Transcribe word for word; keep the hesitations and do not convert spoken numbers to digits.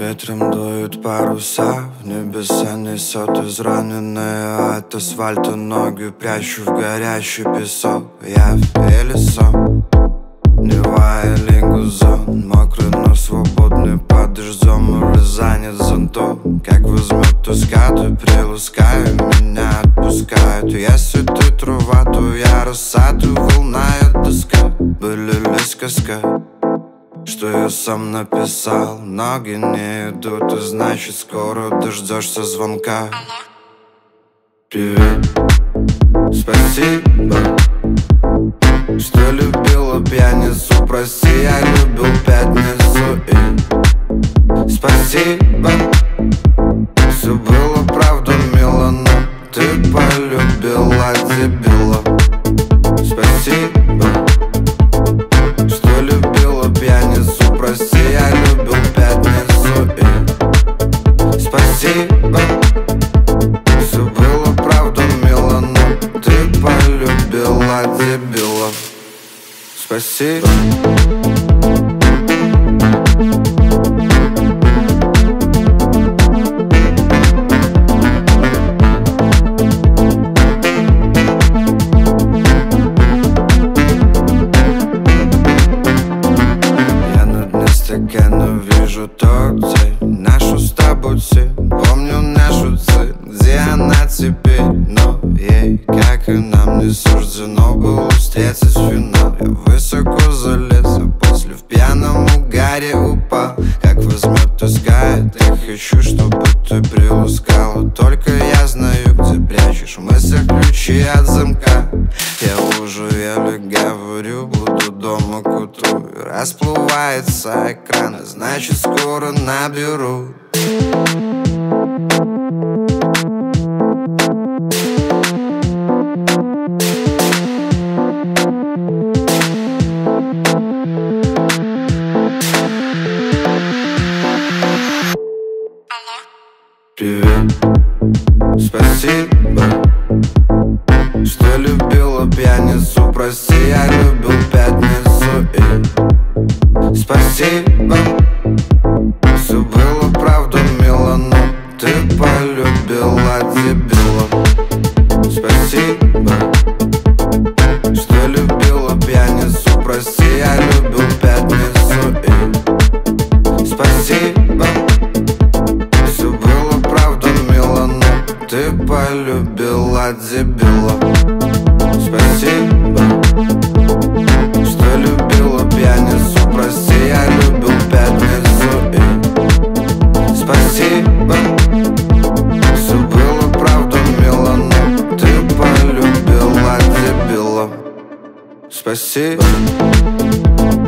Ветром дуют паруса, в небеса несет израненные от асфальта ноги. Прячу в горящий песок, я или сон. Нева или Гузон, мокрый, но свободный под дождем или занят зонтом. Как возьмет тоска, то приласкаю, меня отпускают. Если ты трава, то я роса, ты волна, я доска. Были ли сказка, что я сам написал? Ноги не идут, и значит скоро дождешься звонка. Привет, спасибо, что любила пьяницу. Прости, я любил пятницу. И спасибо, все было правда мило, но ты полюбила дебила. Спасибо, что любила пьяницу. Прости, я любил пятницу. И спасибо, все было правда мило, но ты полюбила дебила. Спасибо. Стакану вижу тот цель, нашу с тобой цель. Помню нашу цель, где она теперь. Но ей, как и нам, не суждено было встретить финал. Я высоко залез, а после в пьяном угаре упал. Как возьмет тоска, я так хочу, чтобы ты приласкала. Только я знаю, где прячешь в мыслях ключи от замка. Я уже еле говорю, буду дома к утру. И расплывается экран, значит скоро наберу. Привет, спасибо, что любила пьяницу. Прости, я любил пятницу. И спасибо, все было правда мило, но ты полюбила дебила. Спасибо, что любила пьяницу. Прости, я любил пятницу. И спасибо, все было правда мило, но ты полюбила дебила. Спасибо, что любила пьяницу. Прости, я любил пятницу. И спасибо, все было правда мило, но ты полюбила дебила. Спасибо.